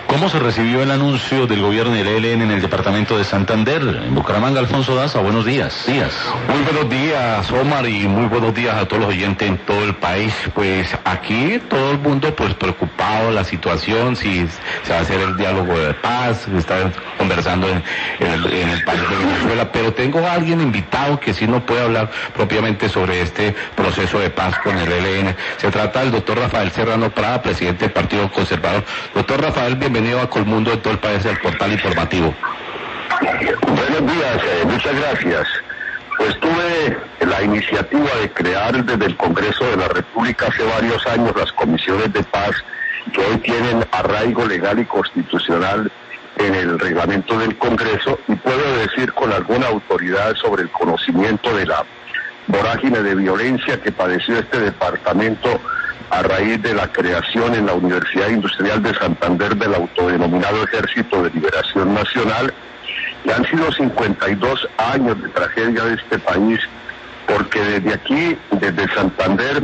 ¿Cómo se recibió el anuncio del gobierno del ELN en el departamento de Santander? En Bucaramanga, Alfonso Daza, buenos días. Muy buenos días, Omar, y muy buenos días a todos los oyentes en todo el país. Pues aquí todo el mundo pues preocupado la situación, si se va a hacer el diálogo de paz, están conversando en el país de Venezuela, pero tengo a alguien invitado que sí nos puede hablar propiamente sobre este proceso de paz con el ELN. Se trata del doctor Rafael Serrano Prada, presidente del Partido Conservador. Doctor Rafael, bienvenido a Colmundo en todo el país, del portal informativo. Buenos días, muchas gracias. Pues tuve la iniciativa de crear desde el Congreso de la República hace varios años las comisiones de paz que hoy tienen arraigo legal y constitucional en el reglamento del Congreso, y puedo decir con alguna autoridad sobre el conocimiento de la vorágine de violencia que padeció este departamento a raíz de la creación en la Universidad Industrial de Santander del autodenominado Ejército de Liberación Nacional. Y han sido 52 años de tragedia de este país, porque desde aquí, desde Santander,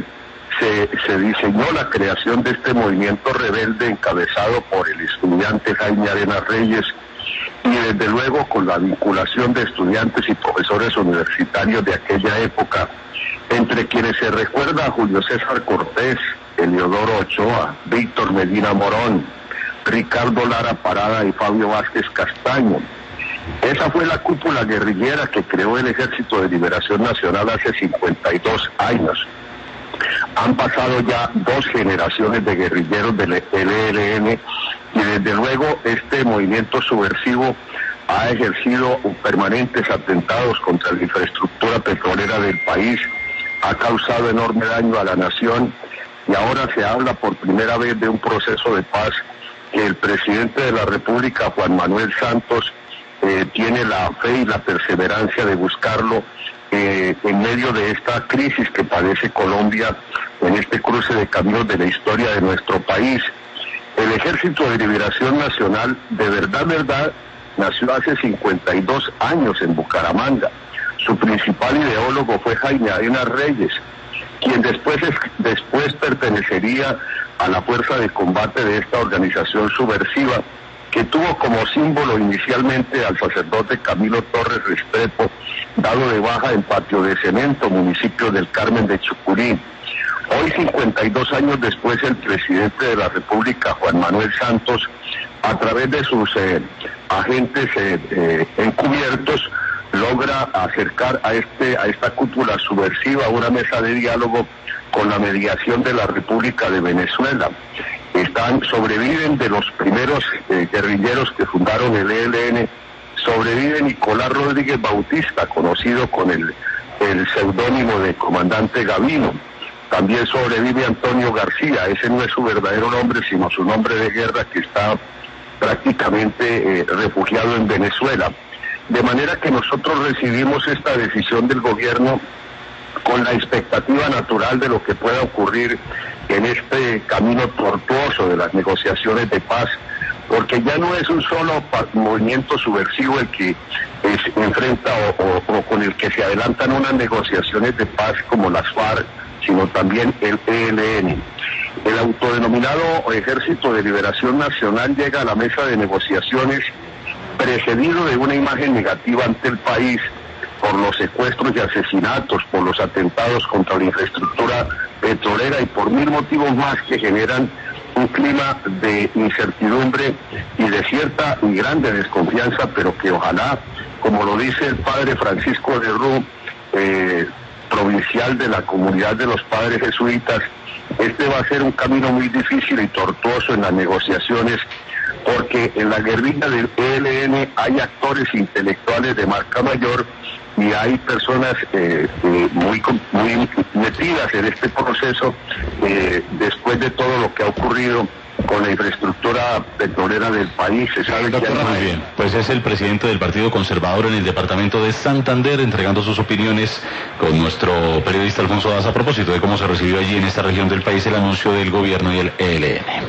se diseñó la creación de este movimiento rebelde encabezado por el estudiante Jaime Arenas Reyes, y desde luego con la vinculación de estudiantes y profesores universitarios de aquella época, entre quienes se recuerda a Julio César Cortés, Eliodoro Ochoa, Víctor Medina Morón, Ricardo Lara Parada y Fabio Vázquez Castaño. Esa fue la cúpula guerrillera que creó el Ejército de Liberación Nacional hace 52 años. Han pasado ya 2 generaciones de guerrilleros del ELN, y desde luego este movimiento subversivo ha ejercido permanentes atentados contra la infraestructura petrolera del país, ha causado enorme daño a la nación, y ahora se habla por primera vez de un proceso de paz que el presidente de la República, Juan Manuel Santos, tiene la fe y la perseverancia de buscarlo en medio de esta crisis que padece Colombia en este cruce de caminos de la historia de nuestro país. El Ejército de Liberación Nacional, de verdad, nació hace 52 años en Bucaramanga. Su principal ideólogo fue Jaime Arenas Reyes, quien después pertenecería a la fuerza de combate de esta organización subversiva, que tuvo como símbolo inicialmente al sacerdote Camilo Torres Restrepo, dado de baja en Patio de Cemento, municipio del Carmen de Chucurí. Hoy, 52 años después, el presidente de la República, Juan Manuel Santos, a través de sus agentes encubiertos, logra acercar a esta cúpula subversiva a una mesa de diálogo con la mediación de la República de Venezuela. Sobreviven de los primeros guerrilleros que fundaron el ELN, sobrevive Nicolás Rodríguez Bautista, conocido con el seudónimo de Comandante Gavino. También sobrevive Antonio García, ese no es su verdadero nombre, sino su nombre de guerra, que está prácticamente refugiado en Venezuela. De manera que nosotros recibimos esta decisión del gobierno con la expectativa natural de lo que pueda ocurrir en este camino tortuoso de las negociaciones de paz, porque ya no es un solo movimiento subversivo el que se enfrenta o con el que se adelantan unas negociaciones de paz como las FARC, sino también el ELN. El autodenominado Ejército de Liberación Nacional llega a la mesa de negociaciones precedido de una imagen negativa ante el país por los secuestros y asesinatos, por los atentados contra la infraestructura petrolera y por 1000 motivos más que generan un clima de incertidumbre y de cierta y grande desconfianza, pero que ojalá, como lo dice el padre Francisco de Rú, provincial de la comunidad de los padres jesuitas, este va a ser un camino muy difícil y tortuoso en las negociaciones, porque en la guerrilla del ELN hay actores intelectuales de marca mayor y hay personas muy metidas en este proceso después de todo lo que ha ocurrido con la infraestructura petrolera del país. Se sabe que muy bien. Pues es el presidente del Partido Conservador en el departamento de Santander, entregando sus opiniones con nuestro periodista Alfonso Daza a propósito de cómo se recibió allí en esta región del país el anuncio del gobierno y el ELN.